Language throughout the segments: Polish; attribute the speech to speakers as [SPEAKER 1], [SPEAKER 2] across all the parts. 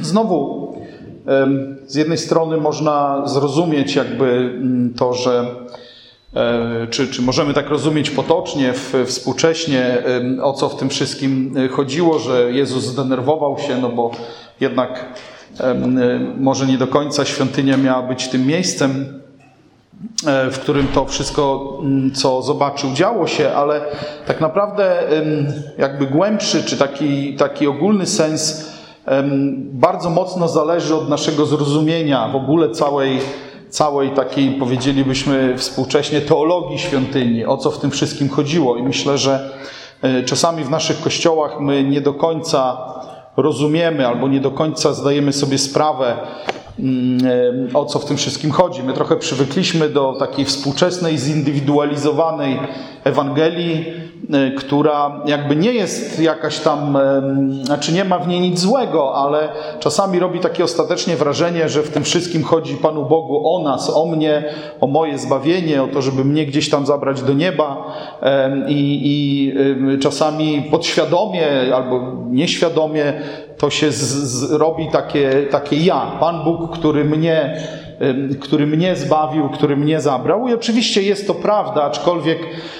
[SPEAKER 1] znowu z jednej strony można zrozumieć jakby to, że czy możemy tak rozumieć potocznie, współcześnie, o co w tym wszystkim chodziło, że Jezus zdenerwował się, no bo jednak może nie do końca świątynia miała być tym miejscem, w którym to wszystko, co zobaczył, działo się, ale tak naprawdę jakby głębszy, czy taki ogólny sens bardzo mocno zależy od naszego zrozumienia w ogóle całej takiej, powiedzielibyśmy współcześnie, teologii świątyni, o co w tym wszystkim chodziło. I myślę, że czasami w naszych kościołach my nie do końca rozumiemy albo nie do końca zdajemy sobie sprawę, o co w tym wszystkim chodzi. My trochę przywykliśmy do takiej współczesnej, zindywidualizowanej Ewangelii, która jakby nie jest jakaś tam, znaczy nie ma w niej nic złego, ale czasami robi takie ostatecznie wrażenie, że w tym wszystkim chodzi Panu Bogu o nas, o mnie, o moje zbawienie, o to, żeby mnie gdzieś tam zabrać do nieba i czasami podświadomie albo nieświadomie to się robi takie ja, Pan Bóg, który mnie zbawił, który mnie zabrał. I oczywiście jest to prawda, aczkolwiek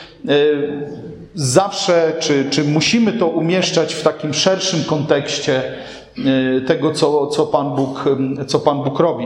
[SPEAKER 1] zawsze, czy musimy to umieszczać w takim szerszym kontekście tego, co Pan Bóg robi.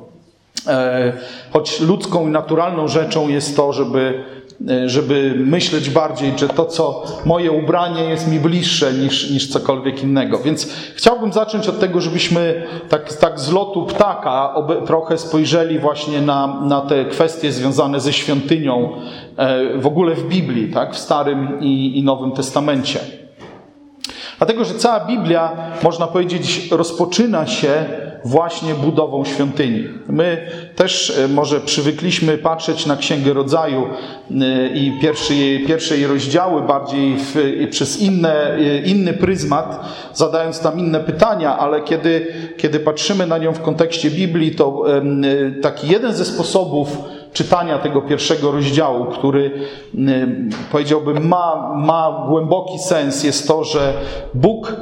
[SPEAKER 1] Choć ludzką i naturalną rzeczą jest to, żeby myśleć bardziej, że to, co moje ubranie jest mi bliższe niż cokolwiek innego. Więc chciałbym zacząć od tego, żebyśmy tak z lotu ptaka trochę spojrzeli właśnie na te kwestie związane ze świątynią w ogóle w Biblii, tak? W Starym i Nowym Testamencie. Dlatego, że cała Biblia, można powiedzieć, rozpoczyna się właśnie budową świątyni. My też może przywykliśmy patrzeć na Księgę Rodzaju i pierwsze jej rozdziały bardziej przez inny pryzmat, zadając tam inne pytania, ale kiedy patrzymy na nią w kontekście Biblii, to taki jeden ze sposobów czytania tego pierwszego rozdziału, który powiedziałbym ma głęboki sens, jest to, że Bóg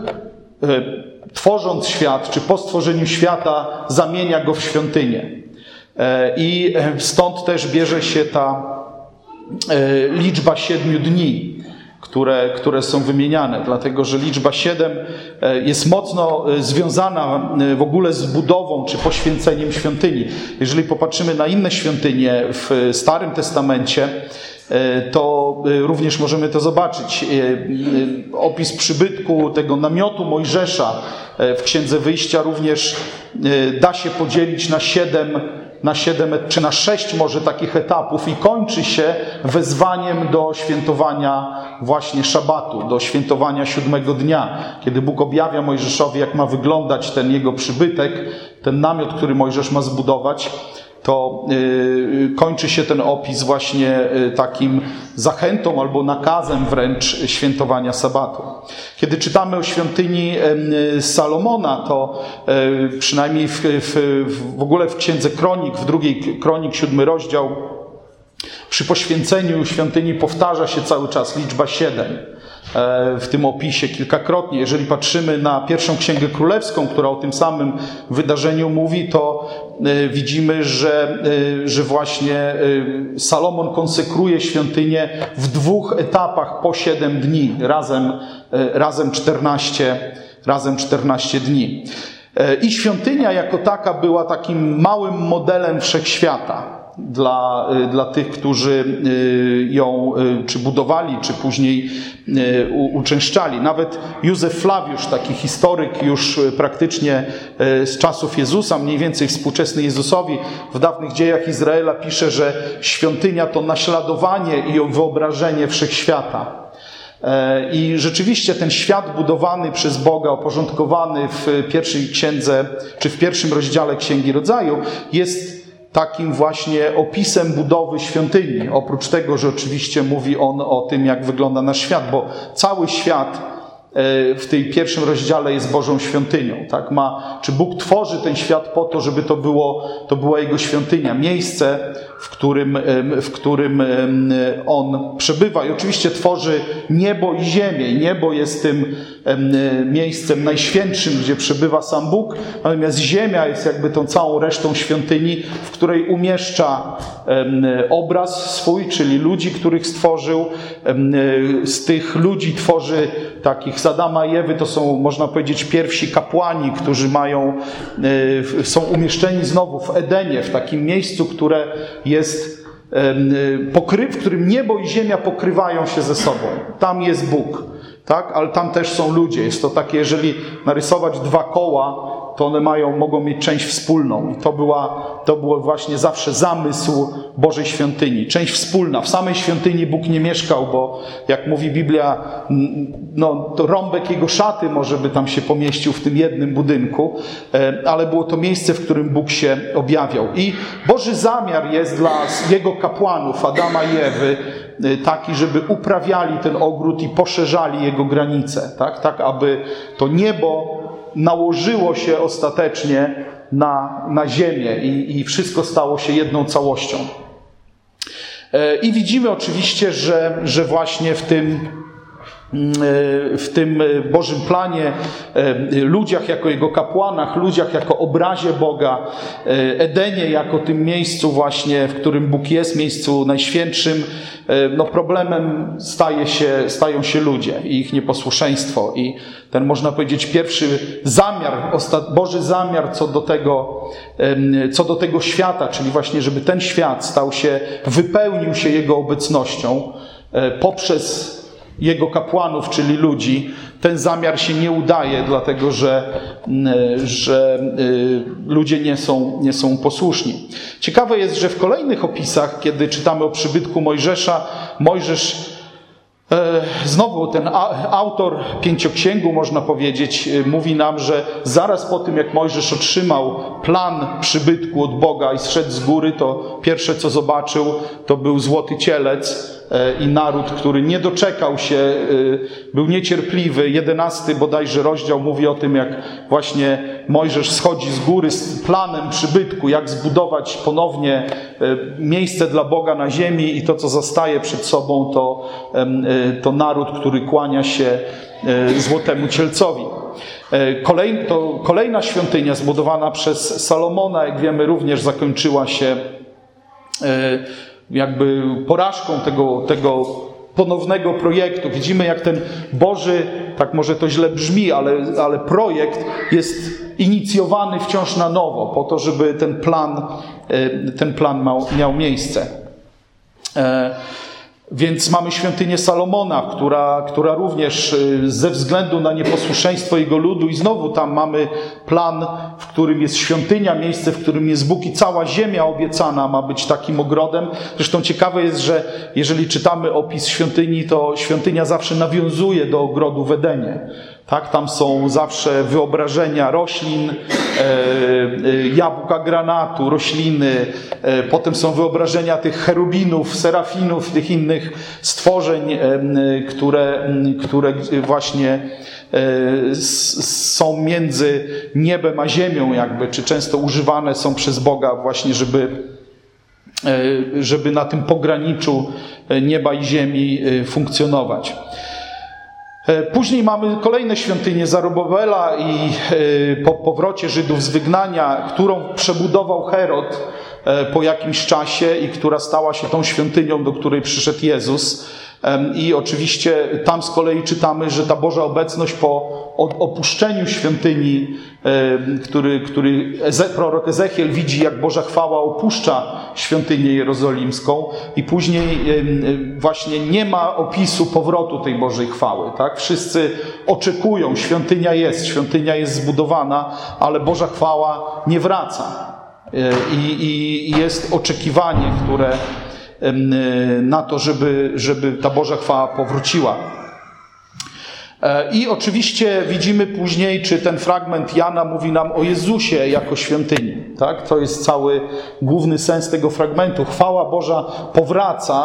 [SPEAKER 1] tworząc świat, czy po stworzeniu świata zamienia go w świątynię. I stąd też bierze się ta liczba 7 dni, które są wymieniane, dlatego że liczba 7 jest mocno związana w ogóle z budową czy poświęceniem świątyni. Jeżeli popatrzymy na inne świątynie w Starym Testamencie, to również możemy to zobaczyć. Opis przybytku tego namiotu Mojżesza w Księdze Wyjścia również da się podzielić na 7 czy na 6 może takich etapów i kończy się wezwaniem do świętowania właśnie szabatu, do świętowania 7 dnia. Kiedy Bóg objawia Mojżeszowi, jak ma wyglądać ten jego przybytek, ten namiot, który Mojżesz ma zbudować, to kończy się ten opis właśnie takim zachętą albo nakazem wręcz świętowania sabatu. Kiedy czytamy o świątyni Salomona, to przynajmniej w ogóle w Księdze Kronik, w drugiej Kronik, 7 rozdział, przy poświęceniu świątyni powtarza się cały czas liczba 7. W tym opisie kilkakrotnie. Jeżeli patrzymy na pierwszą Księgę Królewską, która o tym samym wydarzeniu mówi, to widzimy, że właśnie Salomon konsekruje świątynię w 2 etapach po 7 dni, razem 14 dni. I świątynia jako taka była takim małym modelem wszechświata dla tych, którzy ją czy budowali, czy później uczęszczali. Nawet Józef Flawiusz, taki historyk już praktycznie z czasów Jezusa, mniej więcej współczesny Jezusowi, w dawnych dziejach Izraela pisze, że świątynia to naśladowanie i wyobrażenie wszechświata. I rzeczywiście ten świat budowany przez Boga, uporządkowany w pierwszej księdze, czy w pierwszym rozdziale Księgi Rodzaju, jest takim właśnie opisem budowy świątyni. Oprócz tego, że oczywiście mówi on o tym, jak wygląda nasz świat, bo cały świat w tej pierwszym rozdziale jest Bożą świątynią. Tak? Czy Bóg tworzy ten świat po to, żeby to była Jego świątynia, miejsce, w którym On przebywa. I oczywiście tworzy niebo i ziemię. I niebo jest tym miejscem najświętszym, gdzie przebywa sam Bóg, natomiast ziemia jest jakby tą całą resztą świątyni, w której umieszcza obraz swój, czyli ludzi, których stworzył. Z tych ludzi tworzy takich z Adama i Ewy, to są, można powiedzieć, pierwsi kapłani, którzy są umieszczeni znowu w Edenie, w takim miejscu, które jest w którym niebo i ziemia pokrywają się ze sobą. Tam jest Bóg, tak? Ale tam też są ludzie. Jest to takie, jeżeli narysować dwa koła, to one mogą mieć część wspólną. I to był właśnie zawsze zamysł Bożej świątyni. Część wspólna. W samej świątyni Bóg nie mieszkał, bo jak mówi Biblia, to rąbek jego szaty może by tam się pomieścił w tym jednym budynku, ale było to miejsce, w którym Bóg się objawiał. I Boży zamiar jest dla jego kapłanów, Adama i Ewy, taki, żeby uprawiali ten ogród i poszerzali jego granice. Tak, aby to niebo nałożyło się ostatecznie na ziemię i wszystko stało się jedną całością. I widzimy oczywiście, że właśnie w tym Bożym planie, ludziach jako Jego kapłanach, ludziach jako obrazie Boga, Edenie jako tym miejscu właśnie, w którym Bóg jest, miejscu najświętszym, problemem stają się ludzie i ich nieposłuszeństwo. I ten, można powiedzieć, pierwszy zamiar, Boży zamiar co do tego świata, czyli właśnie, żeby ten świat wypełnił się Jego obecnością poprzez Jego kapłanów, czyli ludzi, ten zamiar się nie udaje, dlatego że ludzie nie są posłuszni. Ciekawe jest, że w kolejnych opisach, kiedy czytamy o przybytku Mojżesza, Mojżesz, znowu ten autor Pięcioksięgu, można powiedzieć, mówi nam, że zaraz po tym, jak Mojżesz otrzymał plan przybytku od Boga i zszedł z góry, to pierwsze, co zobaczył, to był złoty cielec i naród, który nie doczekał się, był niecierpliwy. 11 bodajże rozdział mówi o tym, jak właśnie Mojżesz schodzi z góry z planem przybytku, jak zbudować ponownie miejsce dla Boga na ziemi i to, co zastaje przed sobą, to naród, który kłania się złotemu cielcowi. Kolejna świątynia zbudowana przez Salomona, jak wiemy, również zakończyła się jakby porażką tego ponownego projektu. Widzimy, jak ten Boży, tak może to źle brzmi, ale projekt jest inicjowany wciąż na nowo, po to, żeby ten plan miał miejsce. Więc mamy świątynię Salomona, która również ze względu na nieposłuszeństwo jego ludu i znowu tam mamy plan, w którym jest świątynia, miejsce, w którym jest Bóg i cała ziemia obiecana ma być takim ogrodem. Zresztą ciekawe jest, że jeżeli czytamy opis świątyni, to świątynia zawsze nawiązuje do ogrodu w Edenie. Tak, tam są zawsze wyobrażenia roślin, jabłka granatu, rośliny, potem są wyobrażenia tych cherubinów, serafinów, tych innych stworzeń, które właśnie są między niebem a ziemią jakby, czy często używane są przez Boga właśnie, żeby na tym pograniczu nieba i ziemi funkcjonować. Później mamy kolejne świątynie Zarubabela i po powrocie Żydów z wygnania, którą przebudował Herod po jakimś czasie i która stała się tą świątynią, do której przyszedł Jezus. I oczywiście tam z kolei czytamy, że ta Boża obecność po opuszczeniu świątyni, który prorok Ezechiel widzi, jak Boża chwała opuszcza świątynię jerozolimską i później właśnie nie ma opisu powrotu tej Bożej chwały. Tak? Wszyscy oczekują, świątynia jest zbudowana, ale Boża chwała nie wraca. I jest oczekiwanie, na to, żeby ta Boża chwała powróciła. I oczywiście widzimy później, czy ten fragment Jana mówi nam o Jezusie jako świątyni. Tak? To jest cały główny sens tego fragmentu. Chwała Boża powraca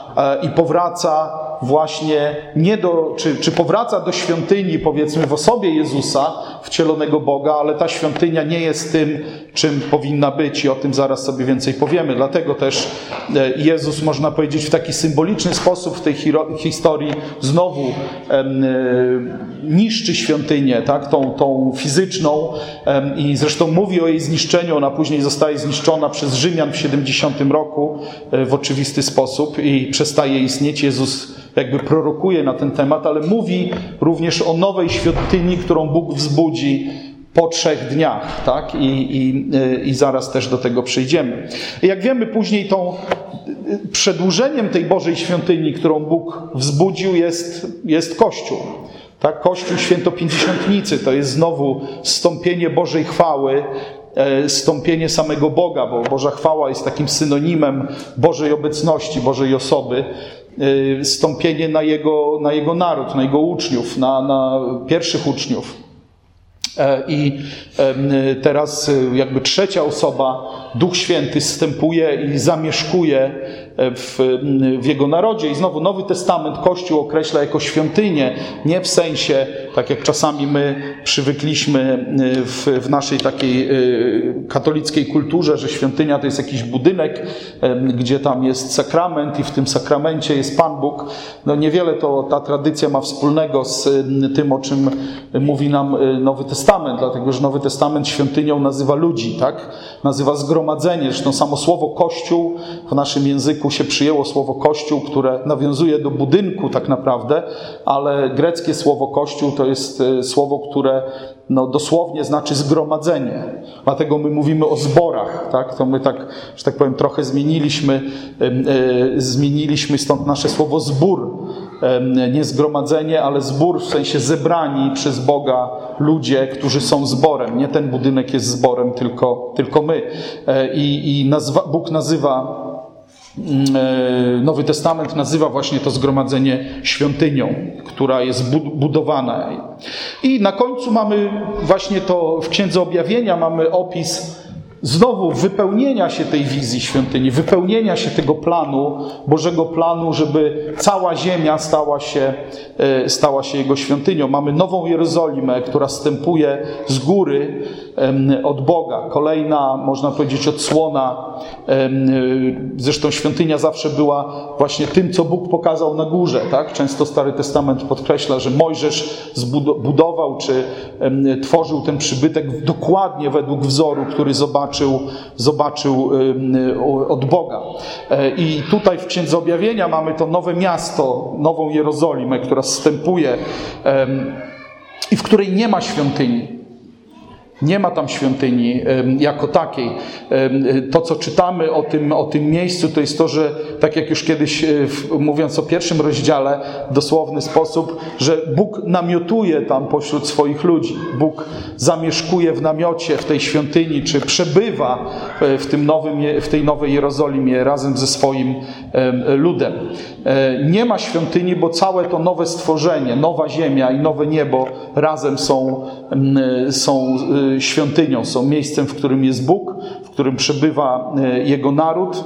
[SPEAKER 1] i powraca właśnie czy powraca do świątyni, powiedzmy, w osobie Jezusa, wcielonego Boga, ale ta świątynia nie jest tym, czym powinna być i o tym zaraz sobie więcej powiemy. Dlatego też Jezus, można powiedzieć, w taki symboliczny sposób w tej historii znowu niszczy świątynię, tak? Tą fizyczną, i zresztą mówi o jej zniszczeniu. Ona później zostaje zniszczona przez Rzymian w 70 roku w oczywisty sposób i przestaje istnieć. Jezus jakby prorokuje na ten temat, ale mówi również o nowej świątyni, którą Bóg wzbudzi po 3 dniach, tak? I zaraz też do tego przyjdziemy. Jak wiemy, później przedłużeniem tej Bożej świątyni, którą Bóg wzbudził, jest Kościół. Tak? Kościół Świętopięćdziesiątnicy to jest znowu zstąpienie Bożej chwały, zstąpienie samego Boga, bo Boża chwała jest takim synonimem Bożej obecności, Bożej osoby. Zstąpienie na Jego naród, na Jego uczniów, na pierwszych uczniów. I teraz jakby trzecia osoba, Duch Święty, zstępuje i zamieszkuje w Jego narodzie. I znowu Nowy Testament Kościół określa jako świątynię, nie w sensie, tak jak czasami my przywykliśmy w naszej takiej katolickiej kulturze, że świątynia to jest jakiś budynek, gdzie tam jest sakrament i w tym sakramencie jest Pan Bóg. No niewiele ta tradycja ma wspólnego z tym, o czym mówi nam Nowy Testament, dlatego że Nowy Testament świątynią nazywa ludzi, tak? Nazywa zgromadzenie. Zresztą samo słowo Kościół, w naszym języku się przyjęło słowo Kościół, które nawiązuje do budynku tak naprawdę, ale greckie słowo Kościół to jest słowo, które dosłownie znaczy zgromadzenie. Dlatego my mówimy o zborach, tak? To my tak, że tak powiem, trochę zmieniliśmy stąd nasze słowo zbór. Nie zgromadzenie, ale zbór w sensie zebrani przez Boga ludzie, którzy są zborem. Nie ten budynek jest zborem, tylko my. Bóg nazywa, Nowy Testament nazywa właśnie to zgromadzenie świątynią, która jest budowana. I na końcu mamy właśnie w Księdze Objawienia mamy opis znowu wypełnienia się tej wizji świątyni, wypełnienia się tego planu, Bożego planu, żeby cała ziemia stała się Jego świątynią. Mamy Nową Jerozolimę, która zstępuje z góry od Boga. Kolejna, można powiedzieć, odsłona. Zresztą świątynia zawsze była właśnie tym, co Bóg pokazał na górze. Tak? Często Stary Testament podkreśla, że Mojżesz budował czy tworzył ten przybytek dokładnie według wzoru, który zobaczył od Boga. I tutaj w Księdze Objawienia mamy to nowe miasto, Nową Jerozolimę, która zstępuje i w której nie ma świątyni. Nie ma tam świątyni jako takiej. To, co czytamy o tym miejscu, to jest to, że tak jak już kiedyś mówiąc o pierwszym rozdziale, w dosłowny sposób, że Bóg namiotuje tam pośród swoich ludzi. Bóg zamieszkuje w namiocie, w tej świątyni, czy przebywa w tej Nowej Jerozolimie razem ze swoim ludem. Nie ma świątyni, bo całe to nowe stworzenie, nowa ziemia i nowe niebo razem są świątynią, są miejscem, w którym jest Bóg, w którym przebywa Jego naród.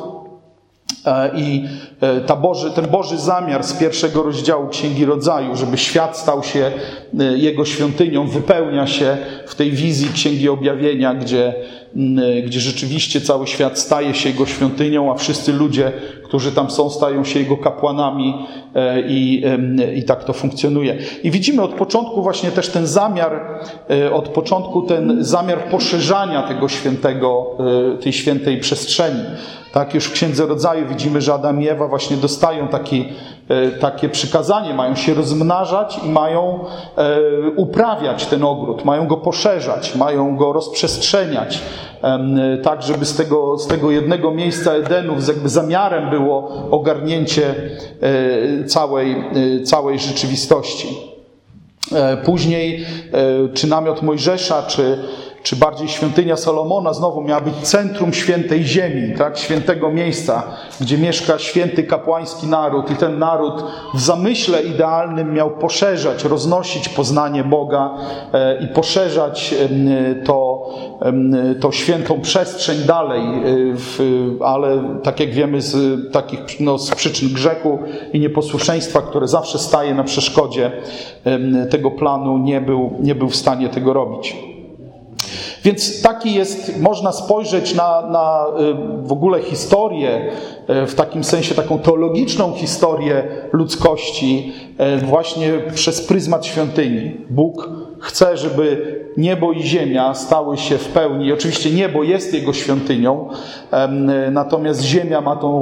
[SPEAKER 1] I ten Boży zamiar z pierwszego rozdziału Księgi Rodzaju, żeby świat stał się Jego świątynią, wypełnia się w tej wizji Księgi Objawienia, gdzie rzeczywiście cały świat staje się Jego świątynią, a wszyscy ludzie, którzy tam są, stają się Jego kapłanami i tak to funkcjonuje. I widzimy od początku właśnie też ten zamiar poszerzania tej świętej przestrzeni. Tak, już w Księdze Rodzaju widzimy, że Adam i Ewa właśnie dostają takie przykazanie, mają się rozmnażać i mają uprawiać ten ogród, mają go poszerzać, mają go rozprzestrzeniać, tak żeby z tego jednego miejsca Edenu jakby zamiarem było ogarnięcie całej rzeczywistości. Później czy namiot Mojżesza, czy bardziej świątynia Salomona znowu miała być centrum świętej ziemi, tak? Świętego miejsca, gdzie mieszka święty kapłański naród i ten naród w zamyśle idealnym miał poszerzać, roznosić poznanie Boga i poszerzać tą świętą przestrzeń dalej, ale tak jak wiemy z przyczyn grzechu i nieposłuszeństwa, które zawsze staje na przeszkodzie tego planu, nie był w stanie tego robić. Więc taki jest, można spojrzeć na w ogóle historię, w takim sensie taką teologiczną historię ludzkości właśnie przez pryzmat świątyni. Bóg chce, żeby niebo i ziemia stały się w pełni. Oczywiście niebo jest Jego świątynią, natomiast ziemia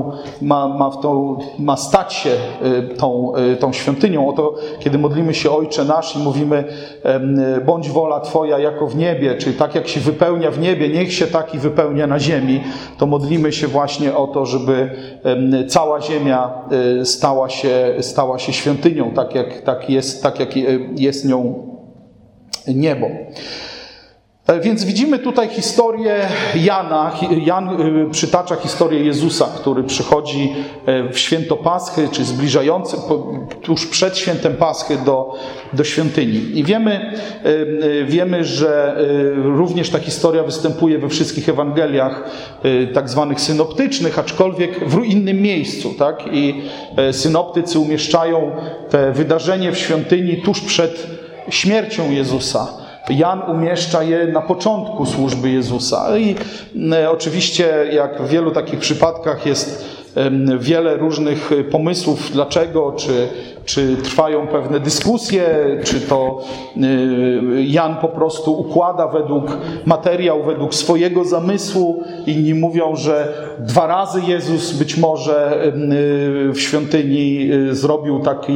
[SPEAKER 1] ma stać się tą świątynią. Oto, kiedy modlimy się Ojcze Nasz i mówimy bądź wola Twoja jako w niebie, czyli tak jak się wypełnia w niebie, niech się tak i wypełnia na ziemi, to modlimy się właśnie o to, żeby cała ziemia stała się świątynią, tak jak jest nią niebo. Więc widzimy tutaj historię Jana. Jan przytacza historię Jezusa, który przychodzi w święto Paschy, czy zbliżający, tuż przed świętem Paschy do świątyni. I wiemy, że również ta historia występuje we wszystkich Ewangeliach tak zwanych synoptycznych, aczkolwiek w innym miejscu. Tak? I synoptycy umieszczają te wydarzenie w świątyni tuż przed śmiercią Jezusa. Jan umieszcza je na początku służby Jezusa. I oczywiście, jak w wielu takich przypadkach, jest wiele różnych pomysłów, dlaczego, czy trwają pewne dyskusje, czy to Jan po prostu układa materiał według swojego zamysłu. Inni mówią, że 2 razy Jezus być może w świątyni zrobił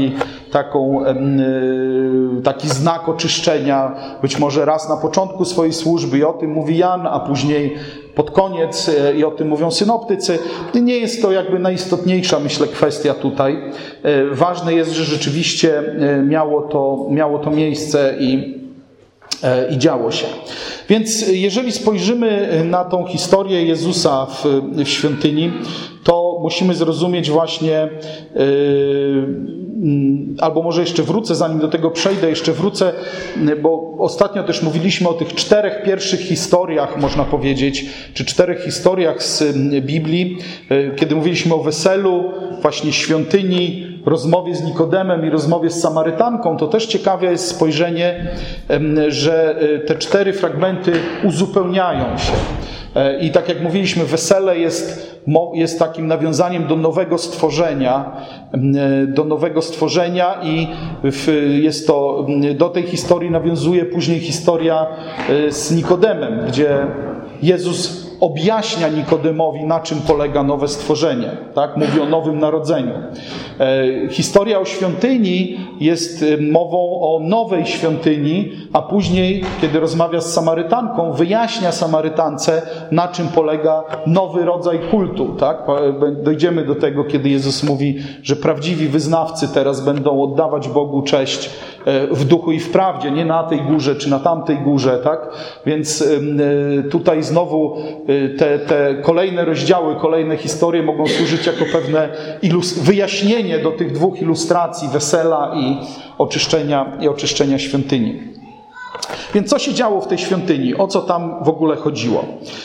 [SPEAKER 1] taki znak oczyszczenia, być może raz na początku swojej służby i o tym mówi Jan, a później pod koniec i o tym mówią synoptycy. Nie jest to jakby najistotniejsza, myślę, kwestia tutaj. Ważne jest, że rzeczywiście miało to miejsce i działo się. Więc jeżeli spojrzymy na tą historię Jezusa w świątyni, to musimy zrozumieć właśnie, albo może jeszcze wrócę, zanim do tego przejdę, bo ostatnio też mówiliśmy o tych 4 pierwszych historiach, można powiedzieć, czy 4 historiach z Biblii, kiedy mówiliśmy o weselu, właśnie świątyni, rozmowie z Nikodemem i rozmowie z Samarytanką, to też ciekawe jest spojrzenie, że te 4 fragmenty uzupełniają się. I tak jak mówiliśmy, wesele jest takim nawiązaniem do nowego stworzenia i jest to, do tej historii nawiązuje później historia z Nikodemem, gdzie Jezus objaśnia Nikodemowi, na czym polega nowe stworzenie. Tak? Mówi o nowym narodzeniu. Historia o świątyni jest mową o nowej świątyni, a później, kiedy rozmawia z Samarytanką, wyjaśnia Samarytance, na czym polega nowy rodzaj kultu. Tak? Dojdziemy do tego, kiedy Jezus mówi, że prawdziwi wyznawcy teraz będą oddawać Bogu cześć w duchu i w prawdzie, nie na tej górze czy na tamtej górze. Tak? Więc tutaj znowu te kolejne rozdziały, kolejne historie mogą służyć jako pewne wyjaśnienie do tych 2 ilustracji wesela i oczyszczenia świątyni. Więc co się działo w tej świątyni? O co tam w ogóle chodziło?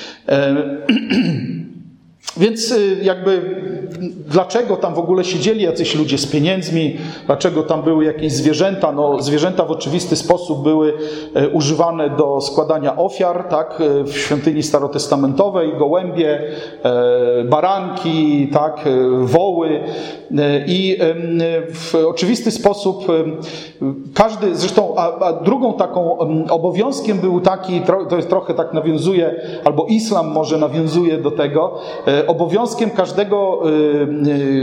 [SPEAKER 1] Więc dlaczego tam w ogóle siedzieli jacyś ludzie z pieniędzmi? Dlaczego tam były jakieś zwierzęta? Zwierzęta w oczywisty sposób były używane do składania ofiar, tak? W świątyni starotestamentowej, gołębie, baranki, tak? Woły. I w oczywisty sposób każdy, zresztą, a drugą taką obowiązkiem był taki, to jest trochę tak nawiązuje, albo islam może nawiązuje do tego, obowiązkiem każdego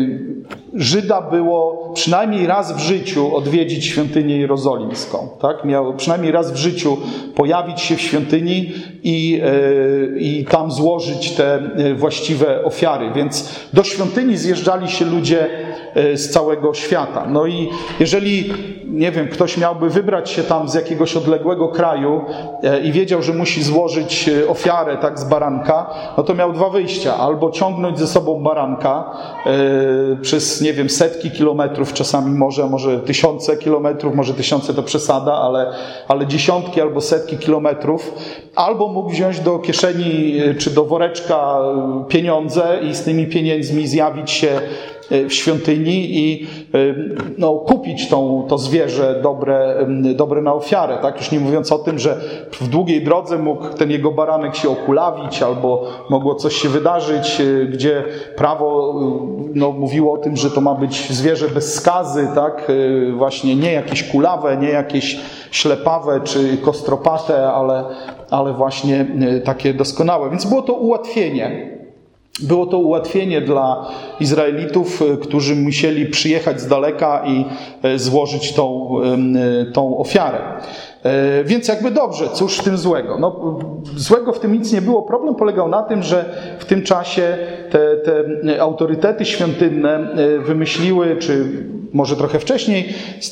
[SPEAKER 1] Żyda było przynajmniej raz w życiu odwiedzić świątynię jerozolimską. Tak? Miał przynajmniej raz w życiu pojawić się w świątyni i tam złożyć te właściwe ofiary. Więc do świątyni zjeżdżali się ludzie z całego świata. No i jeżeli, nie wiem, ktoś miałby wybrać się tam z jakiegoś odległego kraju i wiedział, że musi złożyć ofiarę tak z baranka, no to miał dwa wyjścia. Albo ciągnąć ze sobą baranka przez, nie wiem, setki kilometrów, czasami może tysiące kilometrów, może tysiące to przesada, ale dziesiątki albo setki kilometrów, albo mógł wziąć do kieszeni czy do woreczka pieniądze i z tymi pieniędzmi zjawić się w świątyni i kupić to zwierzę dobre na ofiarę. Tak? Już nie mówiąc o tym, że w długiej drodze mógł ten jego baranek się okulawić albo mogło coś się wydarzyć, gdzie prawo mówiło o tym, że to ma być zwierzę bez skazy, tak? Właśnie nie jakieś kulawe, nie jakieś ślepawe czy kostropate, ale właśnie takie doskonałe. Więc było to ułatwienie. Było to ułatwienie dla Izraelitów, którzy musieli przyjechać z daleka i złożyć tą ofiarę. Więc jakby dobrze, cóż w tym złego? No, złego w tym nic nie było. Problem polegał na tym, że w tym czasie te autorytety świątynne wymyśliły, czy może trochę wcześniej,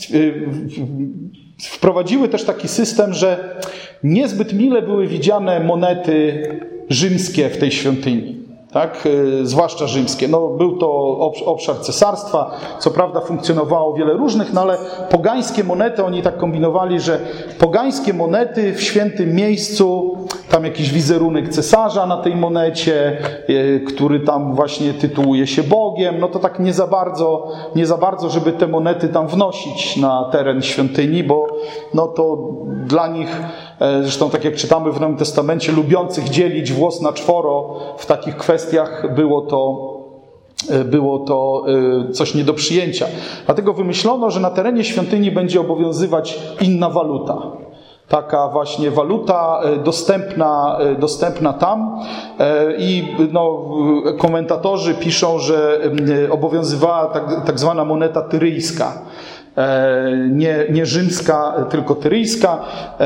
[SPEAKER 1] wprowadziły też taki system, że niezbyt mile były widziane monety rzymskie w tej świątyni. Tak? Zwłaszcza rzymskie. No, był to obszar cesarstwa, co prawda funkcjonowało wiele różnych, no ale pogańskie monety, oni tak kombinowali, że pogańskie monety w świętym miejscu, tam jakiś wizerunek cesarza na tej monecie, który tam właśnie tytułuje się Bogiem, no to tak nie za bardzo, żeby te monety tam wnosić na teren świątyni, bo no to dla nich, zresztą tak jak czytamy w Nowym Testamencie, lubiących dzielić włos na czworo w takich kwestiach było to coś nie do przyjęcia. Dlatego wymyślono, że na terenie świątyni będzie obowiązywać inna waluta. Taka właśnie waluta dostępna tam i komentatorzy piszą, że obowiązywała tak zwana moneta tyryjska. Nie rzymska, tylko tyryjska.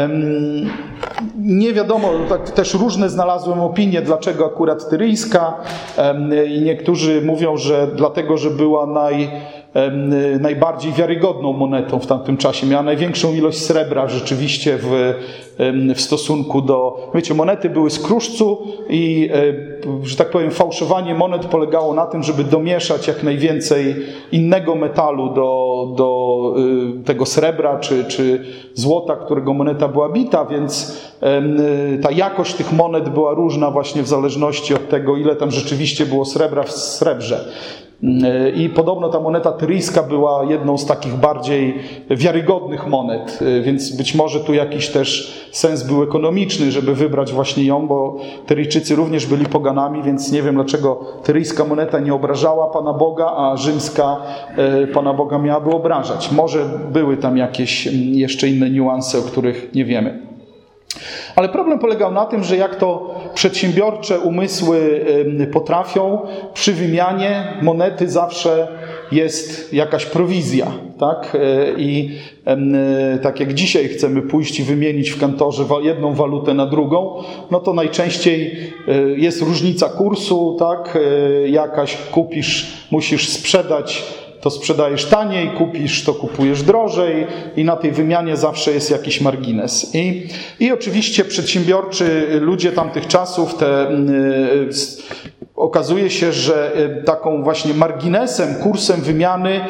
[SPEAKER 1] Nie wiadomo, tak też różne znalazłem opinie, dlaczego akurat tyryjska. I niektórzy mówią, że dlatego, że była najbardziej wiarygodną monetą w tamtym czasie. Miała największą ilość srebra rzeczywiście w stosunku do... Wiecie, monety były z kruszcu i, że tak powiem, fałszowanie monet polegało na tym, żeby domieszać jak najwięcej innego metalu do tego srebra czy złota, którego moneta była bita, więc ta jakość tych monet była różna właśnie w zależności od tego, ile tam rzeczywiście było srebra w srebrze. I podobno ta moneta tyryjska była jedną z takich bardziej wiarygodnych monet, więc być może tu jakiś też sens był ekonomiczny, żeby wybrać właśnie ją, bo Tyryjczycy również byli poganami, więc nie wiem, dlaczego tyryjska moneta nie obrażała Pana Boga, a rzymska Pana Boga miałaby obrażać. Może były tam jakieś jeszcze inne niuanse, o których nie wiemy. Ale problem polegał na tym, że jak to przedsiębiorcze umysły potrafią, przy wymianie monety zawsze jest jakaś prowizja. Tak? I tak jak dzisiaj chcemy pójść i wymienić w kantorze jedną walutę na drugą, no to najczęściej jest różnica kursu, tak? Jakaś kupisz, musisz sprzedać, to sprzedajesz taniej, kupisz, to kupujesz drożej i na tej wymianie zawsze jest jakiś margines. I oczywiście przedsiębiorczy ludzie tamtych czasów, okazuje się, że taką właśnie marginesem, kursem wymiany,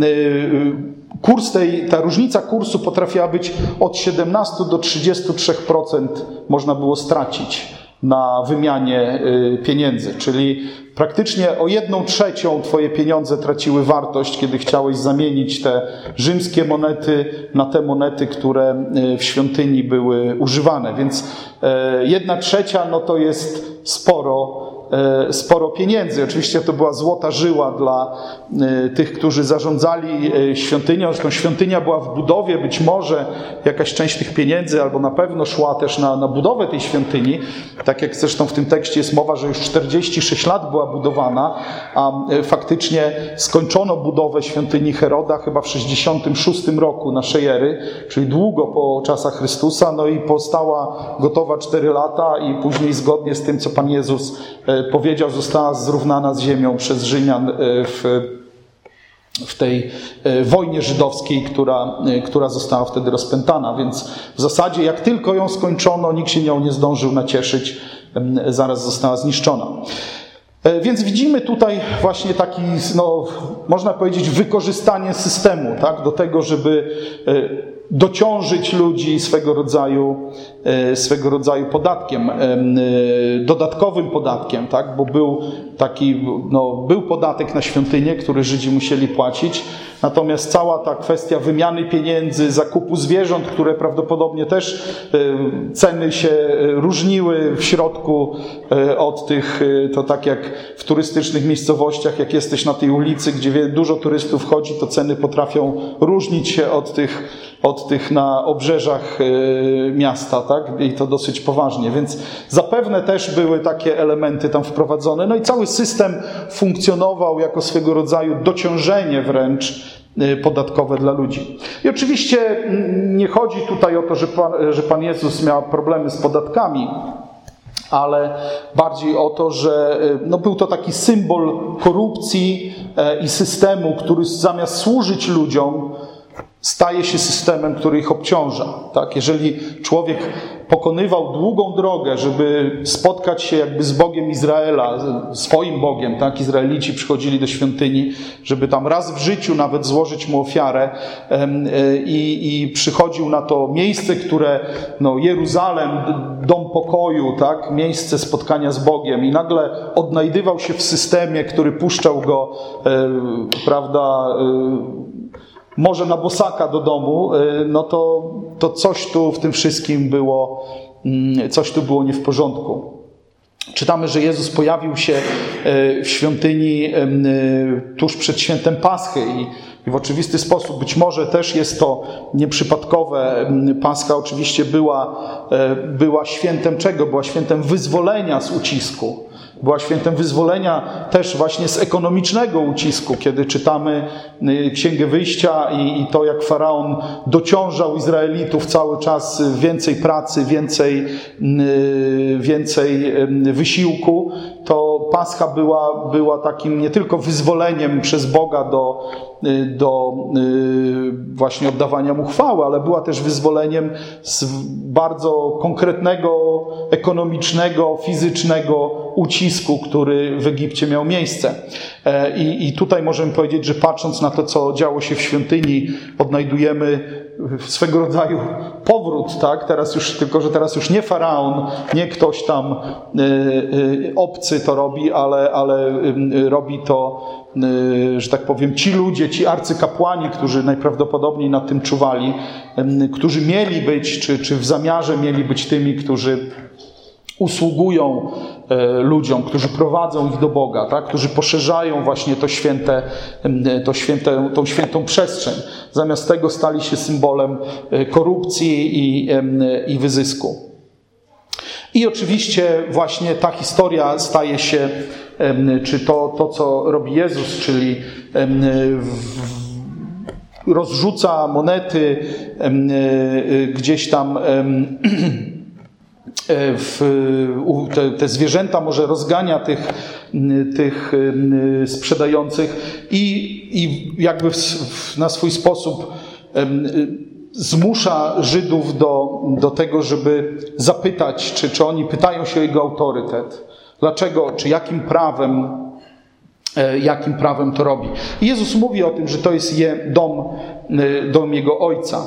[SPEAKER 1] ta różnica kursu potrafiła być od 17 do 33% można było stracić na wymianie pieniędzy, czyli praktycznie o 1/3 twoje pieniądze traciły wartość, kiedy chciałeś zamienić te rzymskie monety na te monety, które w świątyni były używane. Więc 1/3 no to jest sporo sporo pieniędzy. Oczywiście to była złota żyła dla tych, którzy zarządzali świątynią. Zresztą świątynia była w budowie, być może jakaś część tych pieniędzy, albo na pewno szła też na budowę tej świątyni. Tak jak zresztą w tym tekście jest mowa, że już 46 lat była budowana, a faktycznie skończono budowę świątyni Heroda chyba w 66 roku naszej ery, czyli długo po czasach Chrystusa, no i postała gotowa 4 lata i później zgodnie z tym, co Pan Jezus powiedział, została zrównana z ziemią przez Rzymian w tej wojnie żydowskiej, która została wtedy rozpętana. Więc w zasadzie jak tylko ją skończono, nikt się nią nie zdążył nacieszyć, zaraz została zniszczona. Więc widzimy tutaj właśnie taki, można powiedzieć, wykorzystanie systemu, tak, do tego, żeby dociążyć ludzi swego rodzaju podatkiem, dodatkowym podatkiem, tak? Bo był podatek na świątynię, który Żydzi musieli płacić, natomiast cała ta kwestia wymiany pieniędzy, zakupu zwierząt, które prawdopodobnie też ceny się różniły w środku od tych, to tak jak w turystycznych miejscowościach, jak jesteś na tej ulicy, gdzie dużo turystów chodzi, to ceny potrafią różnić się od tych na obrzeżach miasta, tak? I to dosyć poważnie, więc zapewne też były takie elementy tam wprowadzone. No i cały system funkcjonował jako swego rodzaju dociążenie wręcz podatkowe dla ludzi. I oczywiście nie chodzi tutaj o to, że Pan Jezus miał problemy z podatkami, ale bardziej o to, że był to taki symbol korupcji i systemu, który zamiast służyć ludziom, staje się systemem, który ich obciąża. Tak? Jeżeli człowiek pokonywał długą drogę, żeby spotkać się jakby z Bogiem Izraela, swoim Bogiem, tak? Izraelici przychodzili do świątyni, żeby tam raz w życiu nawet złożyć mu ofiarę i przychodził na to miejsce, które, Jeruzalem, dom pokoju, tak? Miejsce spotkania z Bogiem i nagle odnajdywał się w systemie, który puszczał go, może na bosaka do domu, to coś tu w tym wszystkim było, nie w porządku. Czytamy, że Jezus pojawił się w świątyni tuż przed świętem Paschy i w oczywisty sposób, być może też jest to nieprzypadkowe, Pascha oczywiście była świętem czego? Była świętem wyzwolenia z ucisku. Była świętem wyzwolenia też właśnie z ekonomicznego ucisku, kiedy czytamy Księgę Wyjścia i to, jak Faraon dociążał Izraelitów cały czas, więcej pracy, więcej wysiłku, to Pascha była takim nie tylko wyzwoleniem przez Boga do właśnie oddawania mu chwały, ale była też wyzwoleniem z bardzo konkretnego, ekonomicznego, fizycznego ucisku, który w Egipcie miał miejsce. I tutaj możemy powiedzieć, że patrząc na to, co działo się w świątyni, odnajdujemy swego rodzaju powrót, tak? Tylko że teraz już nie Faraon, nie ktoś tam obcy to robi, ale robi to, że tak powiem, ci ludzie, ci arcykapłani, którzy najprawdopodobniej nad tym czuwali, którzy mieli być, czy w zamiarze mieli być tymi, którzy usługują ludziom, którzy prowadzą ich do Boga, tak? Którzy poszerzają właśnie tą świętą przestrzeń. Zamiast tego stali się symbolem korupcji i wyzysku. I oczywiście właśnie ta historia staje się, czy to co robi Jezus, czyli rozrzuca monety gdzieś tam te zwierzęta, może rozgania tych sprzedających i jakby na swój sposób zmusza Żydów do tego, żeby zapytać, czy oni pytają się o jego autorytet. Dlaczego, czy jakim prawem to robi. I Jezus mówi o tym, że to jest dom Jego Ojca.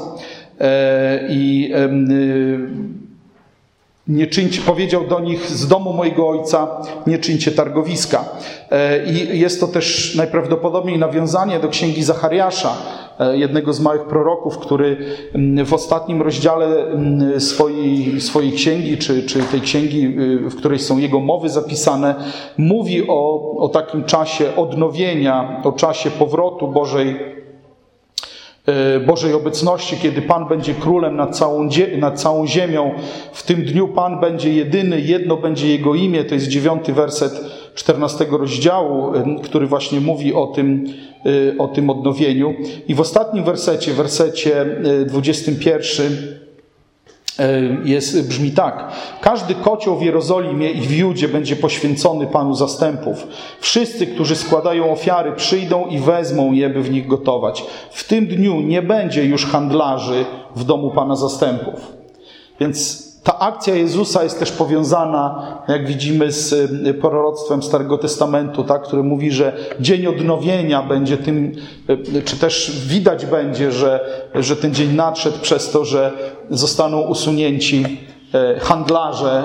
[SPEAKER 1] Powiedział do nich: z domu mojego Ojca nie czyńcie targowiska. I jest to też najprawdopodobniej nawiązanie do Księgi Zachariasza, jednego z małych proroków, który w ostatnim rozdziale swojej księgi, czy tej księgi, w której są jego mowy zapisane, mówi o takim czasie odnowienia, o czasie powrotu Bożej obecności, kiedy Pan będzie królem nad całą ziemią. W tym dniu Pan będzie jedyny, jedno będzie Jego imię. To jest 9 werset 14 rozdziału, który właśnie mówi o tym odnowieniu. I w ostatnim wersecie 21 brzmi tak. Każdy kocioł w Jerozolimie i w Judzie będzie poświęcony Panu zastępów. Wszyscy, którzy składają ofiary, przyjdą i wezmą je, by w nich gotować. W tym dniu nie będzie już handlarzy w domu Pana zastępów. Więc ta akcja Jezusa jest też powiązana, jak widzimy, z proroctwem Starego Testamentu, tak, które mówi, że dzień odnowienia będzie tym, czy też widać będzie, że ten dzień nadszedł przez to, że zostaną usunięci handlarze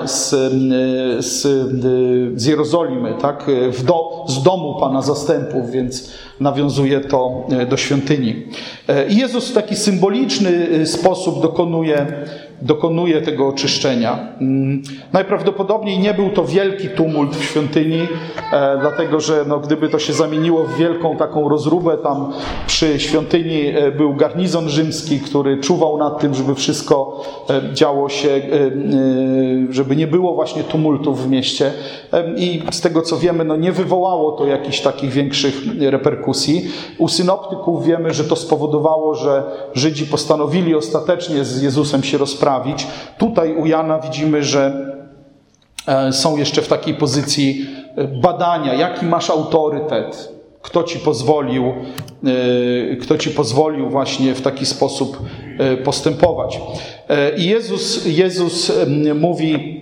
[SPEAKER 1] z Jerozolimy, tak, z domu Pana zastępów, więc nawiązuje to do świątyni. I Jezus w taki symboliczny sposób dokonuje tego oczyszczenia. Najprawdopodobniej nie był to wielki tumult w świątyni, dlatego że gdyby to się zamieniło w wielką taką rozróbę, tam przy świątyni był garnizon rzymski, który czuwał nad tym, żeby wszystko działo się, żeby nie było właśnie tumultów w mieście. I z tego co wiemy, nie wywołało to jakichś takich większych reperkusji. U synoptyków wiemy, że to spowodowało, że Żydzi postanowili ostatecznie z Jezusem się rozprawić. Tutaj u Jana widzimy, że są jeszcze w takiej pozycji badania, jaki masz autorytet, kto ci pozwolił właśnie w taki sposób postępować. I Jezus mówi,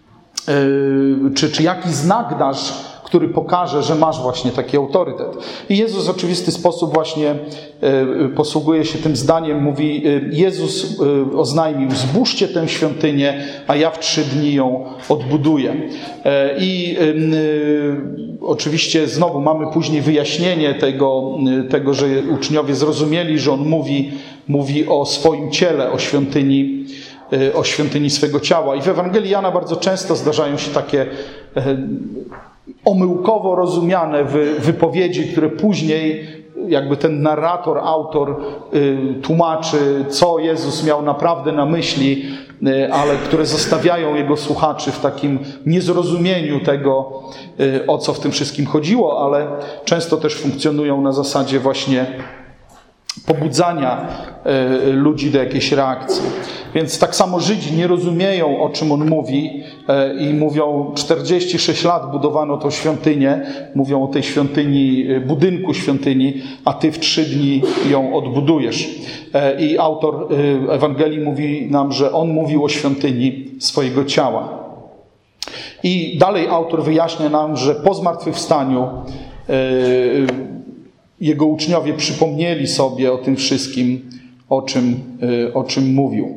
[SPEAKER 1] czy jaki znak dasz, który pokaże, że masz właśnie taki autorytet. I Jezus w oczywisty sposób właśnie posługuje się tym zdaniem. Mówi, Jezus oznajmił, zbóżcie tę świątynię, a ja w 3 dni ją odbuduję. I oczywiście znowu mamy później wyjaśnienie tego, że uczniowie zrozumieli, że on mówi o swoim ciele, o świątyni swego ciała. I w Ewangelii Jana bardzo często zdarzają się takie omyłkowo rozumiane wypowiedzi, które później jakby ten narrator, autor tłumaczy, co Jezus miał naprawdę na myśli, ale które zostawiają jego słuchaczy w takim niezrozumieniu tego, o co w tym wszystkim chodziło, ale często też funkcjonują na zasadzie właśnie pobudzania ludzi do jakiejś reakcji. Więc tak samo Żydzi nie rozumieją, o czym on mówi i mówią, 46 lat budowano tą świątynię, mówią o tej świątyni, budynku świątyni, a ty w 3 dni ją odbudujesz. I autor Ewangelii mówi nam, że on mówił o świątyni swojego ciała. I dalej autor wyjaśnia nam, że po zmartwychwstaniu jego uczniowie przypomnieli sobie o tym wszystkim, o czym mówił.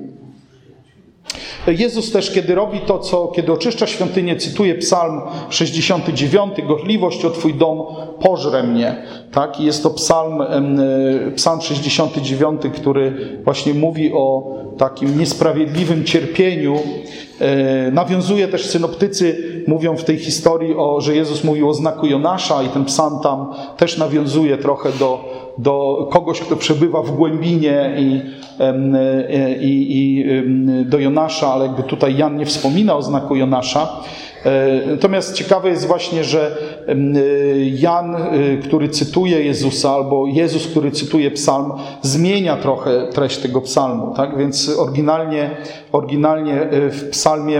[SPEAKER 1] Jezus też, kiedy robi to, kiedy oczyszcza świątynię, cytuje Psalm 69, gorliwość o Twój dom pożre mnie. Tak? I jest to Psalm 69, który właśnie mówi o takim niesprawiedliwym cierpieniu. Nawiązuje też, synoptycy mówią w tej historii, że Jezus mówił o znaku Jonasza i ten psalm tam też nawiązuje trochę do kogoś, kto przebywa w głębinie i do Jonasza, ale jakby tutaj Jan nie wspomina o znaku Jonasza. Natomiast ciekawe jest właśnie, że Jan, który cytuje Jezusa, albo Jezus, który cytuje psalm, zmienia trochę treść tego psalmu. Tak? Więc oryginalnie w psalmie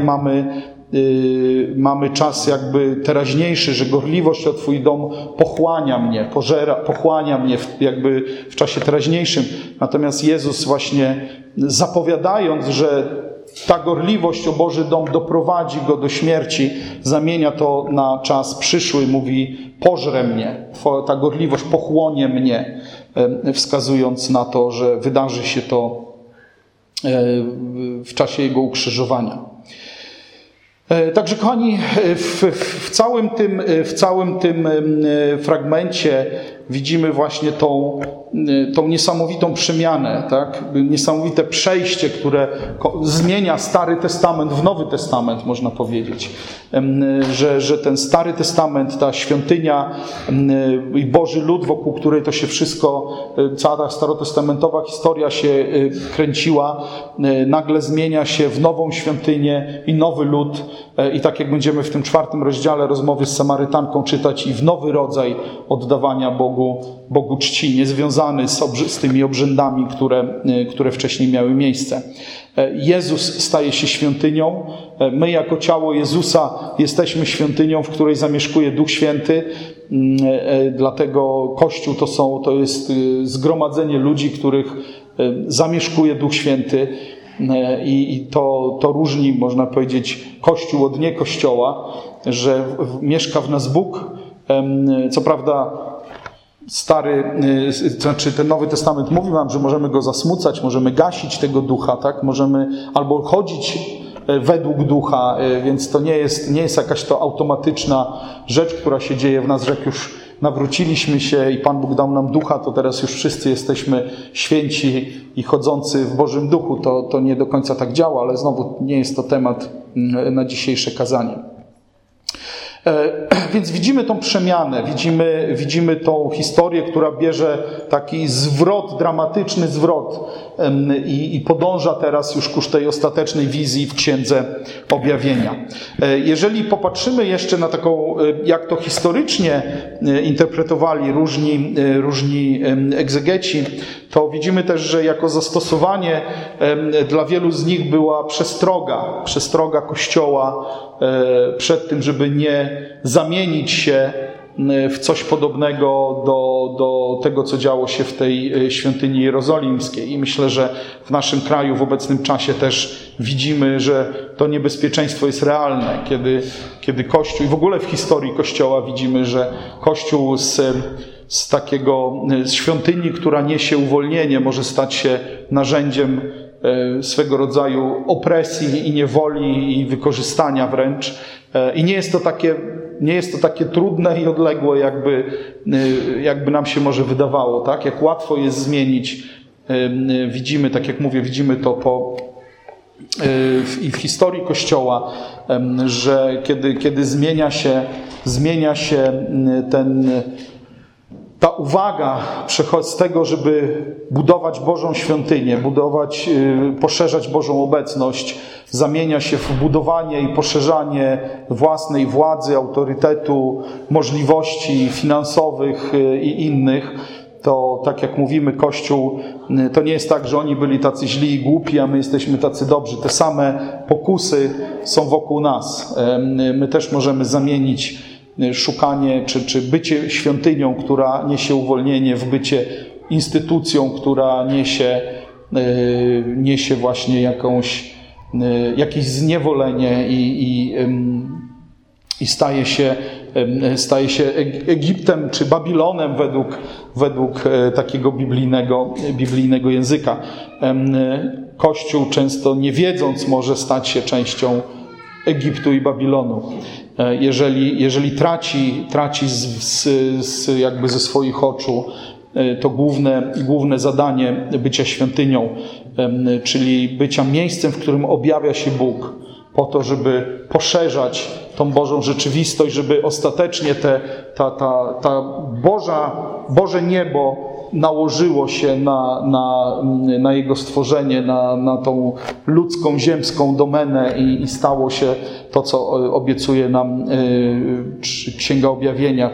[SPEAKER 1] mamy czas jakby teraźniejszy, że gorliwość o Twój dom pochłania mnie jakby w czasie teraźniejszym. Natomiast Jezus właśnie zapowiadając, że ta gorliwość o Boży dom doprowadzi go do śmierci, zamienia to na czas przyszły, mówi pożre mnie, ta gorliwość pochłonie mnie, wskazując na to, że wydarzy się to w czasie Jego ukrzyżowania. Także kochani, w całym tym fragmencie widzimy właśnie tą niesamowitą przemianę, tak? Niesamowite przejście, które zmienia Stary Testament w Nowy Testament, można powiedzieć. Że ten Stary Testament, ta świątynia i Boży lud, wokół której to się wszystko, cała ta starotestamentowa historia się kręciła, nagle zmienia się w nową świątynię i nowy lud. I tak jak będziemy w tym 4 rozdziale rozmowy z Samarytanką czytać, i w nowy rodzaj oddawania Bogu czci, niezwiązany z tymi obrzędami, które wcześniej miały miejsce. Jezus staje się świątynią. My jako ciało Jezusa jesteśmy świątynią, w której zamieszkuje Duch Święty. Dlatego Kościół to jest zgromadzenie ludzi, których zamieszkuje Duch Święty. I to różni, można powiedzieć, Kościół od niekościoła, że mieszka w nas Bóg. Co prawda ten Nowy Testament mówi nam, że możemy go zasmucać, możemy gasić tego ducha, tak? Możemy albo chodzić według ducha, więc to nie jest jakaś to automatyczna rzecz, która się dzieje w nas, że jak już nawróciliśmy się i Pan Bóg dał nam ducha, to teraz już wszyscy jesteśmy święci i chodzący w Bożym Duchu. To nie do końca tak działa, ale znowu nie jest to temat na dzisiejsze kazanie. Więc widzimy tą przemianę, widzimy tą historię, która bierze taki zwrot, dramatyczny zwrot i podąża teraz już ku tej ostatecznej wizji w Księdze Objawienia. Jeżeli popatrzymy jeszcze na taką, jak to historycznie interpretowali różni egzegeci, to widzimy też, że jako zastosowanie dla wielu z nich była przestroga Kościoła przed tym, żeby nie zamienić się w coś podobnego do tego, co działo się w tej świątyni jerozolimskiej. I myślę, że w naszym kraju w obecnym czasie też widzimy, że to niebezpieczeństwo jest realne, kiedy Kościół, i w ogóle w historii Kościoła widzimy, że Kościół z świątyni, która niesie uwolnienie, może stać się narzędziem swego rodzaju opresji i niewoli i wykorzystania wręcz. I nie jest to takie trudne i odległe, jakby nam się może wydawało, tak? Jak łatwo jest zmienić. Widzimy, tak jak mówię, widzimy to i w historii Kościoła, że kiedy zmienia się ta uwaga z tego, żeby budować Bożą świątynię, poszerzać Bożą obecność, zamienia się w budowanie i poszerzanie własnej władzy, autorytetu, możliwości finansowych i innych, to tak jak mówimy, Kościół, to nie jest tak, że oni byli tacy źli i głupi, a my jesteśmy tacy dobrzy. Te same pokusy są wokół nas. My też możemy zamienić szukanie, czy bycie świątynią, która niesie uwolnienie, w bycie instytucją, która niesie właśnie jakieś zniewolenie i staje się Egiptem czy Babilonem według takiego biblijnego języka. Kościół często nie wiedząc może stać się częścią Egiptu i Babilonu. Jeżeli traci jakby ze swoich oczu to główne zadanie bycia świątynią, czyli bycia miejscem, w którym objawia się Bóg, po to, żeby poszerzać tą Bożą rzeczywistość, żeby ostatecznie Boże niebo nałożyło się na Jego stworzenie, na tą ludzką, ziemską domenę i stało się to, co obiecuje nam Księga Objawienia,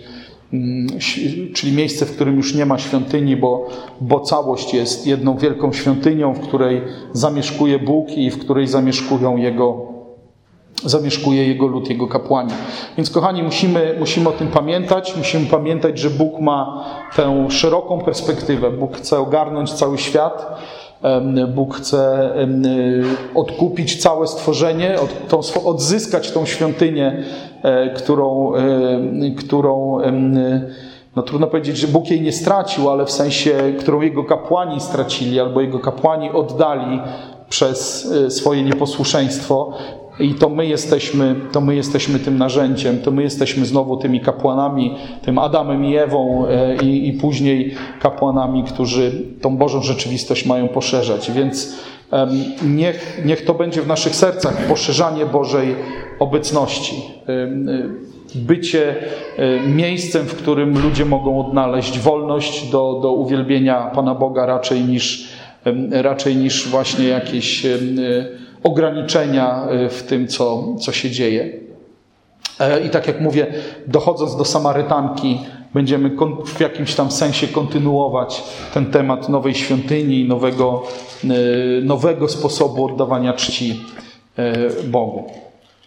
[SPEAKER 1] czyli miejsce, w którym już nie ma świątyni, bo całość jest jedną wielką świątynią, w której zamieszkuje Bóg i w której zamieszkuje Jego lud, Jego kapłani. Więc kochani, musimy o tym pamiętać. Musimy pamiętać, że Bóg ma tę szeroką perspektywę. Bóg chce ogarnąć cały świat. Bóg chce odkupić całe stworzenie, odzyskać tą świątynię, którą no trudno powiedzieć, że Bóg jej nie stracił, ale w sensie, którą Jego kapłani stracili albo Jego kapłani oddali przez swoje nieposłuszeństwo. I to my jesteśmy tym narzędziem, to my jesteśmy znowu tymi kapłanami, tym Adamem i Ewą i później kapłanami, którzy tą Bożą rzeczywistość mają poszerzać. Więc niech to będzie w naszych sercach poszerzanie Bożej obecności. Bycie miejscem, w którym ludzie mogą odnaleźć wolność do uwielbienia Pana Boga raczej niż właśnie jakieś ograniczenia w tym, co się dzieje. I tak jak mówię, dochodząc do Samarytanki, będziemy w jakimś tam sensie kontynuować ten temat nowej świątyni, nowego sposobu oddawania czci Bogu.